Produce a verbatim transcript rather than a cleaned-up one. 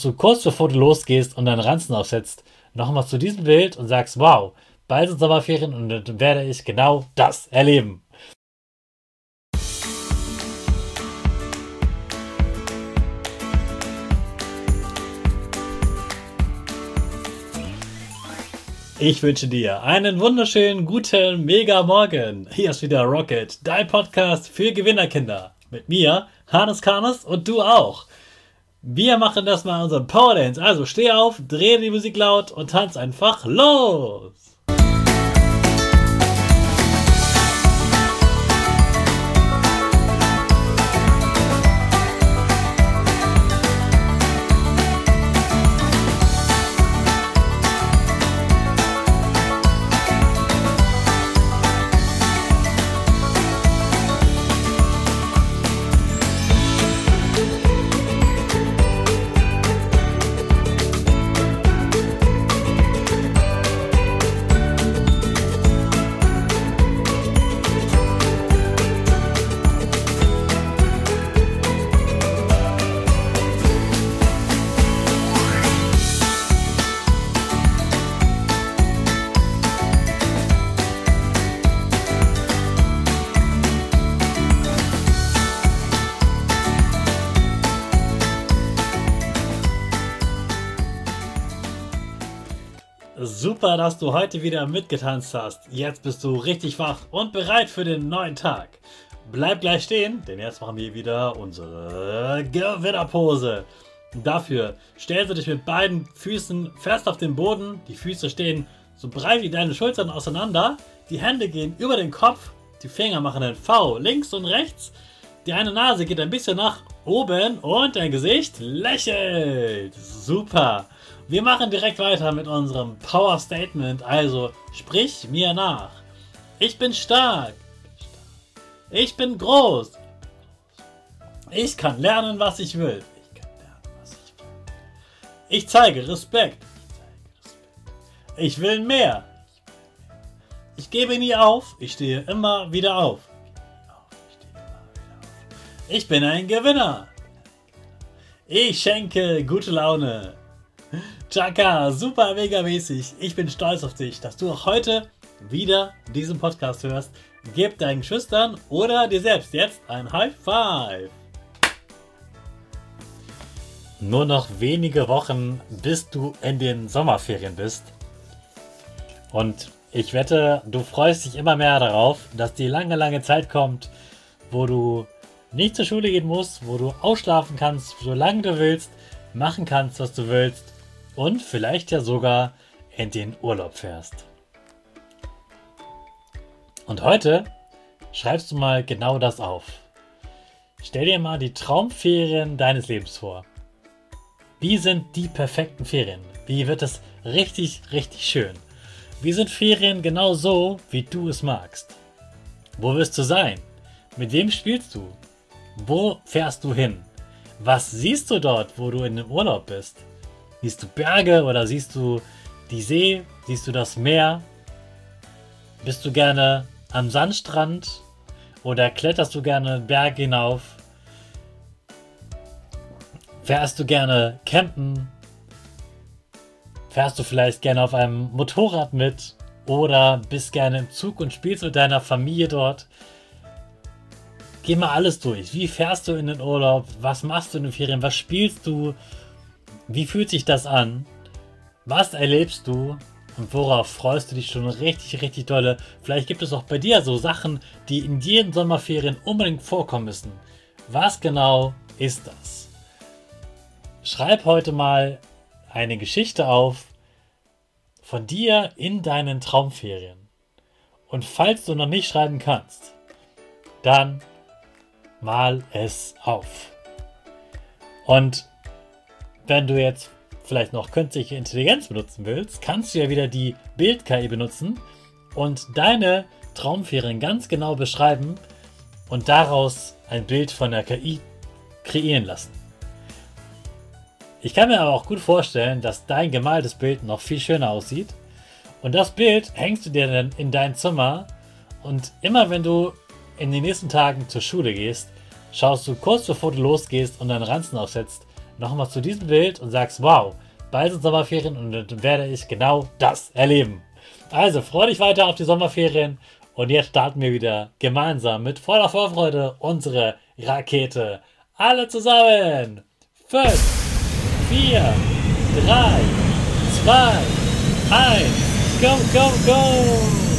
So kurz bevor du losgehst und deinen Ranzen aufsetzt, nochmal zu diesem Bild und sagst, wow, bald sind Sommerferien und dann werde ich genau das erleben. Ich wünsche dir einen wunderschönen, guten, mega Morgen. Hier ist wieder Rocket, dein Podcast für Gewinnerkinder. Mit mir, Hannes Karnes und du auch. Wir machen das mal unseren Power Dance. Also steh auf, dreh die Musik laut und tanz einfach los. Super, dass du heute wieder mitgetanzt hast. Jetzt bist du richtig wach und bereit für den neuen Tag. Bleib gleich stehen, denn jetzt machen wir wieder unsere Gewinnerpose. Dafür stellst du dich mit beiden Füßen fest auf den Boden. Die Füße stehen so breit wie deine Schultern auseinander. Die Hände gehen über den Kopf. Die Finger machen ein V links und rechts. Die eine Nase geht ein bisschen nach oben und dein Gesicht lächelt. Super. Wir machen direkt weiter mit unserem Power Statement, also sprich mir nach. Ich bin stark. Ich bin groß. Ich kann lernen, was ich will. Ich kann lernen, was ich will. Ich zeige Respekt. Ich will mehr. Ich gebe nie auf. Ich stehe immer wieder auf. Ich bin ein Gewinner. Ich schenke gute Laune. Chaka, super mega mäßig. Ich bin stolz auf dich, dass du auch heute wieder diesen Podcast hörst. Gib deinen Geschwistern oder dir selbst jetzt ein High Five. Nur noch wenige Wochen, bis du in den Sommerferien bist. Und ich wette, du freust dich immer mehr darauf, dass die lange, lange Zeit kommt, wo du nicht zur Schule gehen musst, wo du ausschlafen kannst, solange du willst, machen kannst, was du willst. Und vielleicht ja sogar in den Urlaub fährst. Und heute schreibst du mal genau das auf. Stell dir mal die Traumferien deines Lebens vor. Wie sind die perfekten Ferien? Wie wird es richtig, richtig schön? Wie sind Ferien genau so, wie du es magst? Wo wirst du sein? Mit wem spielst du? Wo fährst du hin? Was siehst du dort, wo du in dem Urlaub bist? Siehst du Berge oder siehst du die See? Siehst du das Meer? Bist du gerne am Sandstrand? Oder kletterst du gerne Berge hinauf? Fährst du gerne campen? Fährst du vielleicht gerne auf einem Motorrad mit? Oder bist gerne im Zug und spielst mit deiner Familie dort? Geh mal alles durch. Wie fährst du in den Urlaub? Was machst du in den Ferien? Was spielst du? Wie fühlt sich das an? Was erlebst du? Und worauf freust du dich schon richtig, richtig dolle? Vielleicht gibt es auch bei dir so Sachen, die in jeden Sommerferien unbedingt vorkommen müssen. Was genau ist das? Schreib heute mal eine Geschichte auf von dir in deinen Traumferien. Und falls du noch nicht schreiben kannst, dann mal es auf. Und wenn du jetzt vielleicht noch künstliche Intelligenz benutzen willst, kannst du ja wieder die Bild-K I benutzen und deine Traumferien ganz genau beschreiben und daraus ein Bild von der K I kreieren lassen. Ich kann mir aber auch gut vorstellen, dass dein gemaltes Bild noch viel schöner aussieht und das Bild hängst du dir dann in dein Zimmer und immer wenn du in den nächsten Tagen zur Schule gehst, schaust du kurz bevor du losgehst und deinen Ranzen aufsetzt, nochmal zu diesem Bild und sagst, wow, bald sind Sommerferien und dann werde ich genau das erleben. Also freu dich weiter auf die Sommerferien und jetzt starten wir wieder gemeinsam mit voller Vorfreude unsere Rakete. Alle zusammen. fünf, vier, drei, zwei, eins, go, go, go!